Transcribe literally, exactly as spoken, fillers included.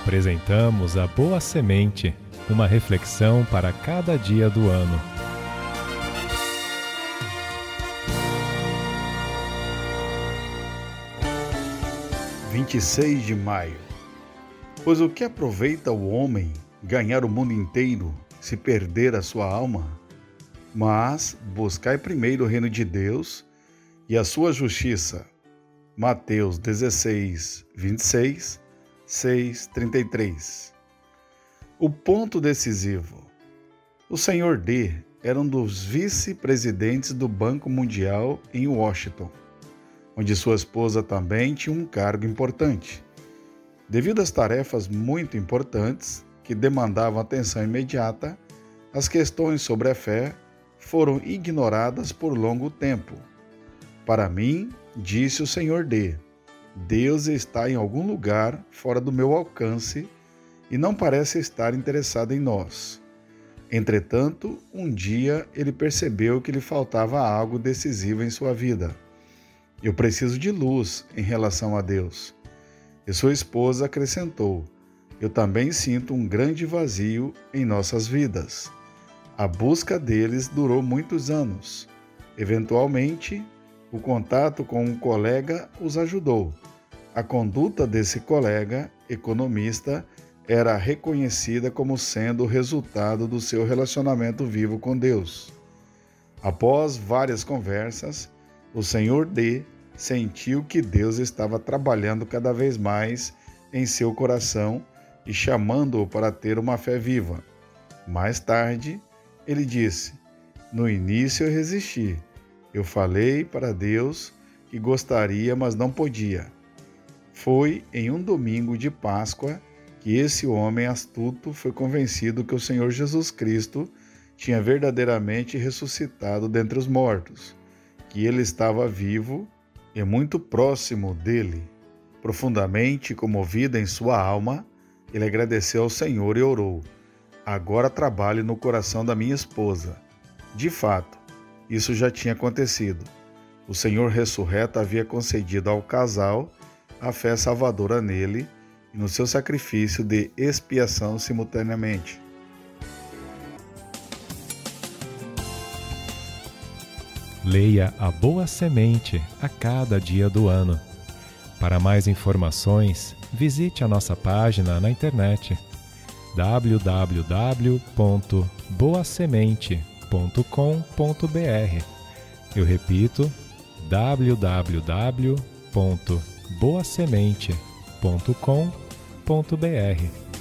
Apresentamos a Boa Semente, uma reflexão para cada dia do ano. vinte e seis de maio. Pois o que aproveita o homem ganhar o mundo inteiro se perder a sua alma? Mas buscai primeiro o reino de Deus e a sua justiça. Mateus dezesseis, vinte e seis, seis, trinta e três. O ponto decisivo. O senhor D era um dos vice-presidentes do Banco Mundial em Washington, onde sua esposa também tinha um cargo importante. Devido às tarefas muito importantes que demandavam atenção imediata, as questões sobre a fé foram ignoradas por longo tempo. Para mim, disse o senhor D, Deus está em algum lugar fora do meu alcance e não parece estar interessado em nós. Entretanto, um dia ele percebeu que lhe faltava algo decisivo em sua vida. Eu preciso de luz em relação a Deus. E sua esposa acrescentou, eu também sinto um grande vazio em nossas vidas. A busca deles durou muitos anos. Eventualmente, o contato com um colega os ajudou. A conduta desse colega, economista, era reconhecida como sendo o resultado do seu relacionamento vivo com Deus. Após várias conversas, o senhor D sentiu que Deus estava trabalhando cada vez mais em seu coração e chamando-o para ter uma fé viva. Mais tarde, ele disse, no início eu resisti. Eu falei para Deus que gostaria, mas não podia. Foi em um domingo de Páscoa que esse homem astuto foi convencido que o Senhor Jesus Cristo tinha verdadeiramente ressuscitado dentre os mortos, que ele estava vivo e muito próximo dele. Profundamente comovido em sua alma, ele agradeceu ao Senhor e orou, agora trabalhe no coração da minha esposa. De fato, isso já tinha acontecido. O Senhor ressurreto havia concedido ao casal a fé salvadora nele e no seu sacrifício de expiação simultaneamente. Leia a Boa Semente a cada dia do ano. Para mais informações, visite a nossa página na internet w w w ponto boa semente ponto com ponto b r. Eu repito, w w w ponto boa semente ponto com ponto b r.